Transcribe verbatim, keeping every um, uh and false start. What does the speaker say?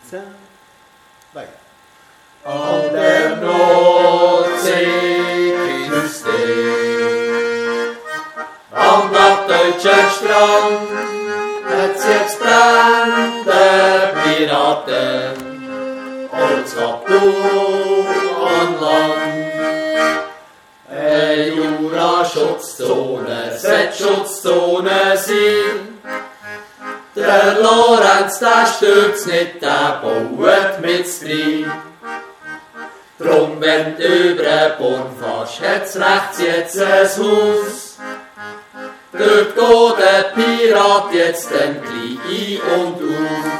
zehn, weiter. An der Nordsee küsste am norddeutschen Strand hat's jetzt brennende Piraten als Kaptur an Land. Eine Jura-Schutzzone, sollte Schutzzone sein. Der Lorenz, der stürzt nicht, der baut mit rein. Drum, wenn du über den Born fährst, hat's rechts jetzt ein Haus. Dort geht der Pirat jetzt dann gleich ein und aus.